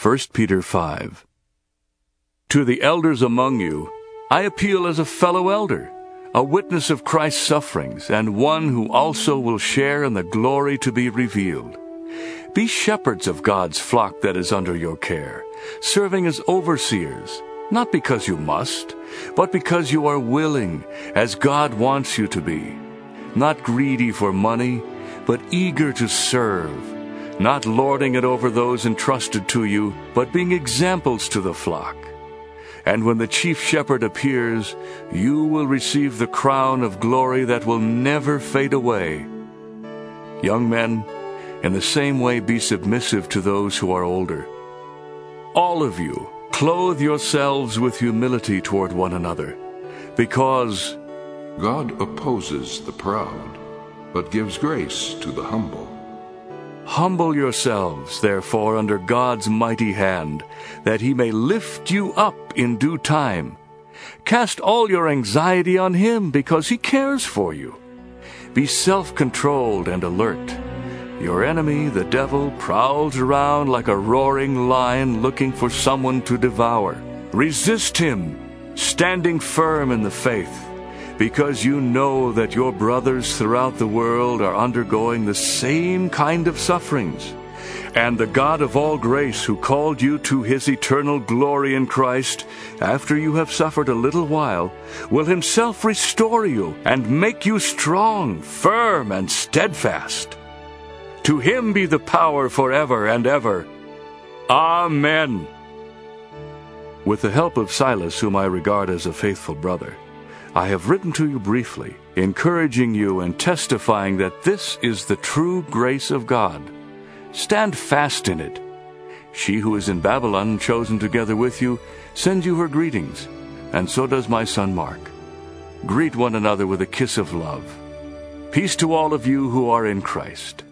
1 Peter 5. To the elders among you, I appeal as a fellow elder, a witness of Christ's sufferings, and one who also will share in the glory to be revealed. Be shepherds of God's flock that is under your care, serving as overseers, not because you must, but because you are willing, as God wants you to be. Not greedy for money, but eager to serve, not lording it over those entrusted to you, but being examples to the flock. And when the chief shepherd appears, you will receive the crown of glory that will never fade away. Young men, in the same way be submissive to those who are older. All of you, clothe yourselves with humility toward one another, because God opposes the proud, but gives grace to the humble. Humble yourselves, therefore, under God's mighty hand, that he may lift you up in due time. Cast all your anxiety on him, because he cares for you. Be self-controlled and alert. Your enemy, the devil, prowls around like a roaring lion looking for someone to devour. Resist him, standing firm in the faith, because you know that your brothers throughout the world are undergoing the same kind of sufferings. And the God of all grace, who called you to his eternal glory in Christ, after you have suffered a little while, will himself restore you and make you strong, firm, and steadfast. To him be the power forever and ever. Amen. With the help of Silas, whom I regard as a faithful brother, I have written to you briefly, encouraging you and testifying that this is the true grace of God. Stand fast in it. She who is in Babylon, chosen together with you, sends you her greetings, and so does my son Mark. Greet one another with a kiss of love. Peace to all of you who are in Christ.